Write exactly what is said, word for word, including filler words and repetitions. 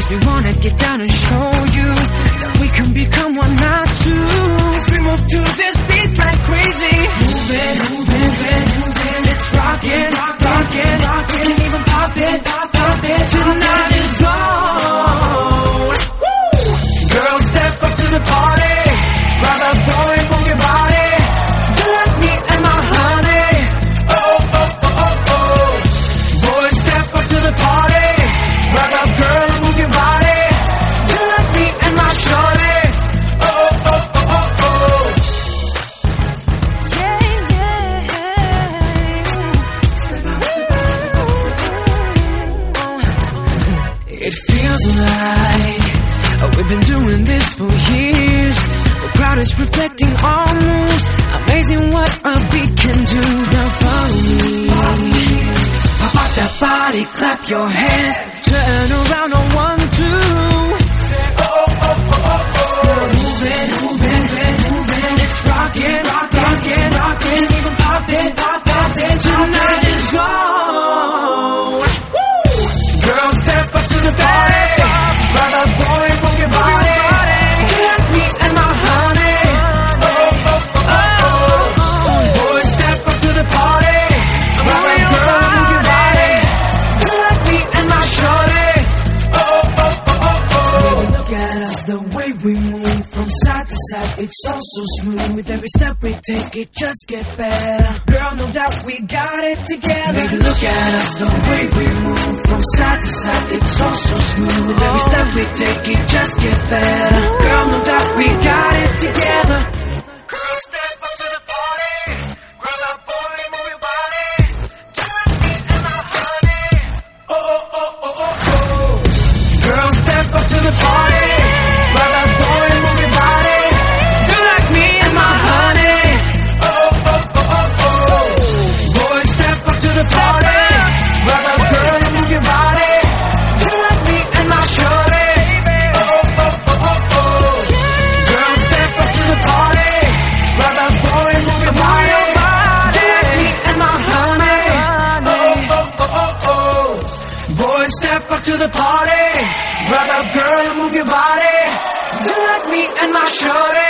we wanna get down and show you that we can become one, not two. We move to this beat like crazy. Move it, move it, move it, move it. It's rockin', rockin', rockin', and even pop it, pop, pop it. Tonight is on. Girls, step up to the party. Grab a boy and move your body. Do like me and my honey. Oh, oh, oh, oh, oh. Boys, step up to the party. Grab a girl and move your body. Do like me and my shorty. Oh, oh, oh, oh, oh. Yeah, yeah. It feels like we've been doing this for years. The crowd is reflecting our moves. Amazing what a beat can do. Now follow me. Pop out that body, clap your hands. Turn around on one, two. Oh, oh, oh, oh, oh. Move it, move it, move it. It's rockin', rockin', rockin'. Even pop it, pop, pop it. Tonight is on. Girls, step up to the party. Grab a boy and move your body. Do like me and my honey. Oh, oh, oh, oh, oh. Boys, step up to the party. Grab a girl and move your body. Do like me and my shorty. Oh, oh, oh, oh, oh. Look at us, the way we move from side to side. It's all so smooth. With every step we take, it just get better. Girl, no doubt we got it together. Baby, look at us, the way we move from side to side. It's all so smooth. With every step we take, it just get better. Girl, no doubt we got it together. Girl, step up to the party. Grab that boy, move your body. Do like me and my honey. Oh, oh, oh, oh, oh, oh. Girl, step up to the party. Grab that boy, move your body. Do like me and my honey. Oh, oh, oh, oh, oh. Boys, step up to the party. Grab that girl and move your body. Do like me and my shorty. Oh, oh, oh, oh, oh. Girl, step up to the party. Grab that boy and move your body. Do like me and my honey. Oh, oh, oh, oh, oh. Boys, step up to the party. Grab that girl and move your body. Do like me and my shorty.